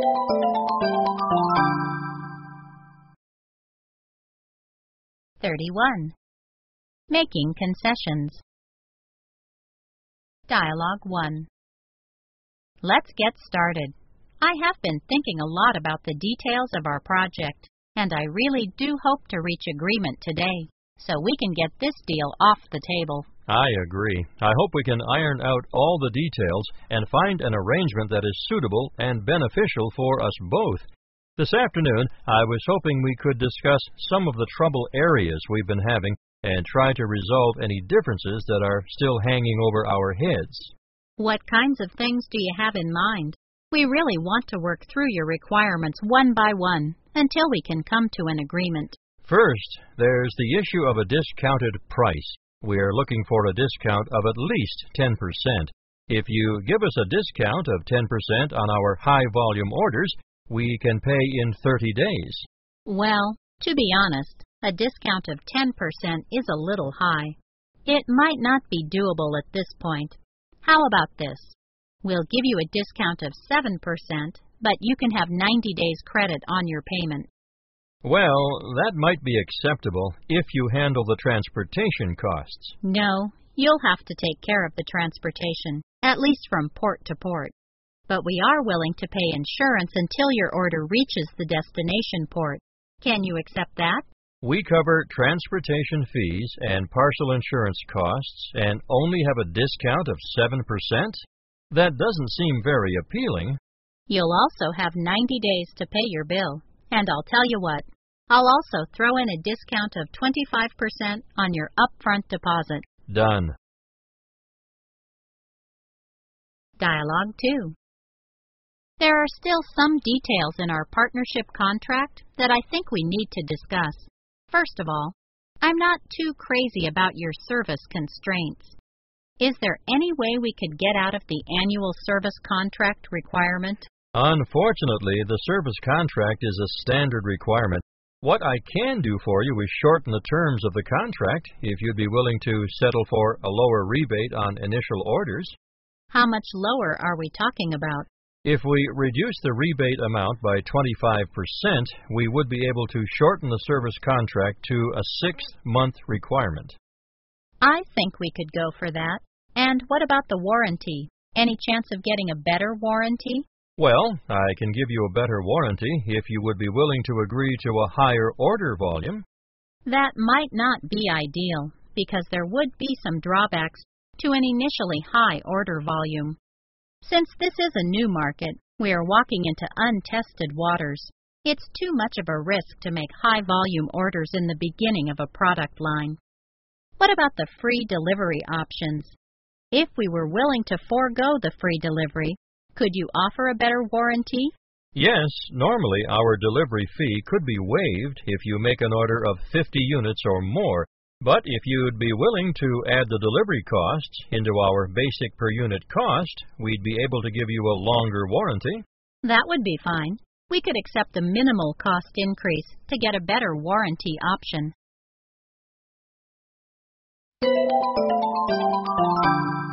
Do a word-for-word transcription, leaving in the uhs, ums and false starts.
thirty-one. Making concessions. Dialogue one. Let's get started. I have been thinking a lot about the details of our project, and I really do hope to reach agreement today, so we can get this deal off the table. I agree. I hope we can iron out all the details and find an arrangement that is suitable and beneficial for us both. This afternoon, I was hoping we could discuss some of the trouble areas we've been having and try to resolve any differences that are still hanging over our heads. What kinds of things do you have in mind? We really want to work through your requirements one by one until we can come to an agreement. First, there's the issue of a discounted price. We are looking for a discount of at least ten percent. If you give us a discount of ten percent on our high-volume orders, we can pay in thirty days. Well, to be honest, a discount of ten percent is a little high. It might not be doable at this point. How about this? We'll give you a discount of seven percent, but you can have ninety days credit on your payment. Well, that might be acceptable if you handle the transportation costs. No, you'll have to take care of the transportation, at least from port to port. But we are willing to pay insurance until your order reaches the destination port. Can you accept that? We cover transportation fees and partial insurance costs and only have a discount of seven percent? That doesn't seem very appealing. You'll also have ninety days to pay your bill. And I'll tell you what, I'll also throw in a discount of twenty-five percent on your upfront deposit. Done. Dialogue two. There are still some details in our partnership contract that I think we need to discuss. First of all, I'm not too crazy about your service constraints. Is there any way we could get out of the annual service contract requirement? Unfortunately, the service contract is a standard requirement. What I can do for you is shorten the terms of the contract if you'd be willing to settle for a lower rebate on initial orders. How much lower are we talking about? If we reduce the rebate amount by twenty-five percent, we would be able to shorten the service contract to a six-month requirement. I think we could go for that. And what about the warranty? Any chance of getting a better warranty? Well, I can give you a better warranty if you would be willing to agree to a higher order volume. That might not be ideal, because there would be some drawbacks to an initially high order volume. Since this is a new market, we are walking into untested waters. It's too much of a risk to make high-volume orders in the beginning of a product line. What about the free delivery options? If we were willing to forego the free delivery, could you offer a better warranty? Yes, normally our delivery fee could be waived if you make an order of fifty units or more, but if you'd be willing to add the delivery costs into our basic per unit cost, we'd be able to give you a longer warranty. That would be fine. We could accept a minimal cost increase to get a better warranty option.